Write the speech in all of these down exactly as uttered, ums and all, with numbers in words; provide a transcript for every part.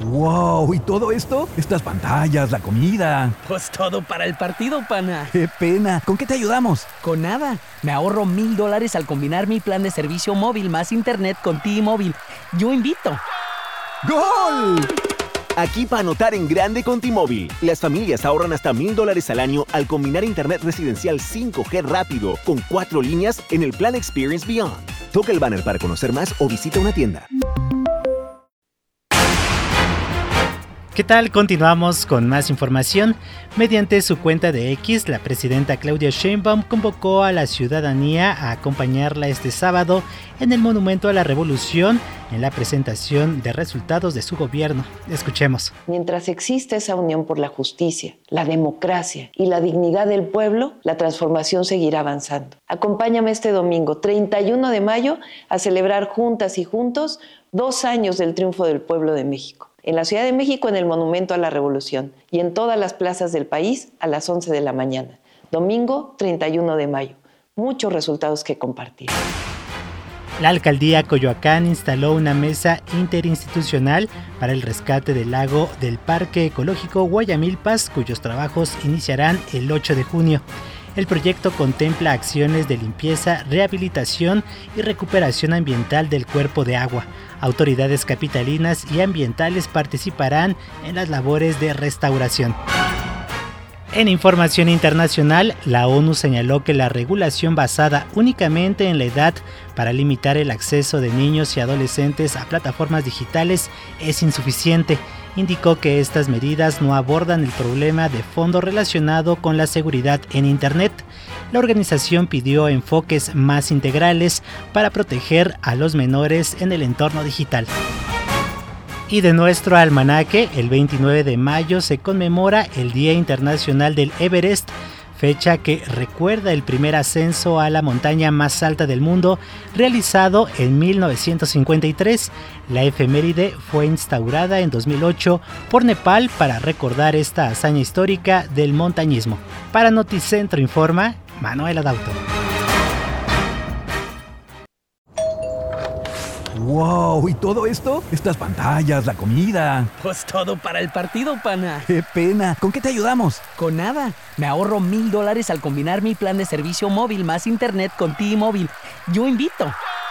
¡Wow! ¿Y todo esto? Estas pantallas, la comida. Pues todo para el partido, pana. ¡Qué pena! ¿Con qué te ayudamos? Con nada. Me ahorro mil dólares al combinar mi plan de servicio móvil más internet con T-Mobile. Yo invito. ¡Gol! Aquí para anotar en grande con T-Mobile. Las familias ahorran hasta mil dólares al año al combinar internet residencial cinco G rápido con cuatro líneas en el plan Experience Beyond. Toca el banner para conocer más o visita una tienda. ¿Qué tal? Continuamos con más información. Mediante su cuenta de X, la presidenta Claudia Sheinbaum convocó a la ciudadanía a acompañarla este sábado en el Monumento a la Revolución en la presentación de resultados de su gobierno. Escuchemos. Mientras exista esa unión por la justicia, la democracia y la dignidad del pueblo, la transformación seguirá avanzando. Acompáñame este domingo, treinta y uno de mayo, a celebrar juntas y juntos dos años del triunfo del pueblo de México. En la Ciudad de México, en el Monumento a la Revolución, y en todas las plazas del país a las once de la mañana. Domingo, treinta y uno de mayo. Muchos resultados que compartir. La alcaldía Coyoacán instaló una mesa interinstitucional para el rescate del lago del Parque Ecológico Guayamilpas, cuyos trabajos iniciarán el ocho de junio. El proyecto contempla acciones de limpieza, rehabilitación y recuperación ambiental del cuerpo de agua. Autoridades capitalinas y ambientales participarán en las labores de restauración. En información internacional, la ONU señaló que la regulación basada únicamente en la edad para limitar el acceso de niños y adolescentes a plataformas digitales es insuficiente. Indicó que estas medidas no abordan el problema de fondo relacionado con la seguridad en Internet. La organización pidió enfoques más integrales para proteger a los menores en el entorno digital. Y de nuestro almanaque, el veintinueve de mayo se conmemora el Día Internacional del Everest, fecha que recuerda el primer ascenso a la montaña más alta del mundo, realizado en mil novecientos cincuenta y tres. La efeméride fue instaurada en dos mil ocho por Nepal para recordar esta hazaña histórica del montañismo. Para Noticentro informa Manuel Adauto. ¡Wow! ¿Y todo esto? Estas pantallas, la comida. Pues todo para el partido, pana. ¡Qué pena! ¿Con qué te ayudamos? Con nada. Me ahorro mil dólares al combinar mi plan de servicio móvil más internet con T-Mobile. Yo invito.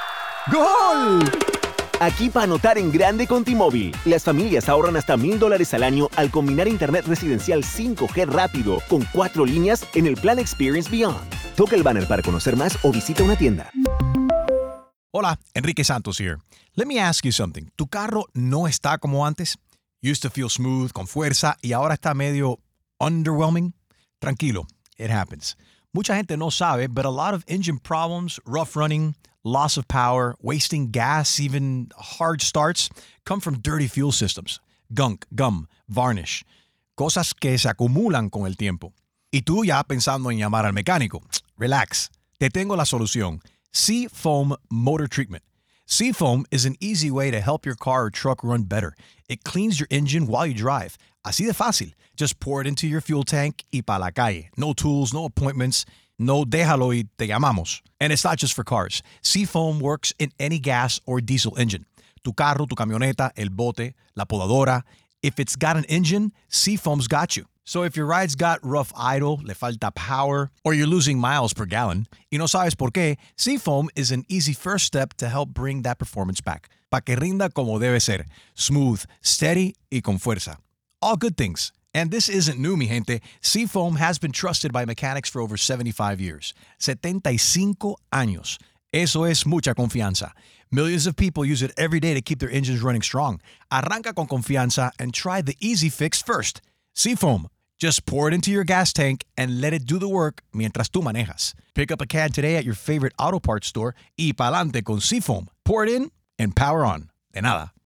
¡Gol! Aquí para anotar en grande con T-Mobile. Las familias ahorran hasta mil dólares al año al combinar internet residencial cinco G rápido con cuatro líneas en el plan Experience Beyond. Toca el banner para conocer más o visita una tienda. Hola, Enrique Santos here. Let me ask you something. ¿Tu carro no está como antes? Used to feel smooth, con fuerza, y ahora está medio underwhelming? Tranquilo, it happens. Mucha gente no sabe, but a lot of engine problems, rough running, loss of power, wasting gas, even hard starts, come from dirty fuel systems. Gunk, gum, varnish. Cosas que se acumulan con el tiempo. Y tú ya pensando en llamar al mecánico. Relax, te tengo la solución. Seafoam Motor Treatment. Seafoam is an easy way to help your car or truck run better. It cleans your engine while you drive. Así de fácil. Just pour it into your fuel tank y pa' la calle. No tools, no appointments. No déjalo y te llamamos. And it's not just for cars. Seafoam works in any gas or diesel engine. Tu carro, tu camioneta, el bote, la podadora. If it's got an engine, Seafoam's got you. So if your ride's got rough idle, le falta power, or you're losing miles per gallon, y no sabes por qué, Seafoam is an easy first step to help bring that performance back. Pa' que rinda como debe ser. Smooth, steady, y con fuerza. All good things. And this isn't new, mi gente. Seafoam has been trusted by mechanics for over seventy-five years. setenta y cinco años. Eso es mucha confianza. Millions of people use it every day to keep their engines running strong. Arranca con confianza and try the easy fix first. Seafoam. Just pour it into your gas tank and let it do the work mientras tú manejas. Pick up a can today at your favorite auto parts store y pa'lante con Seafoam. Pour it in and power on. De nada.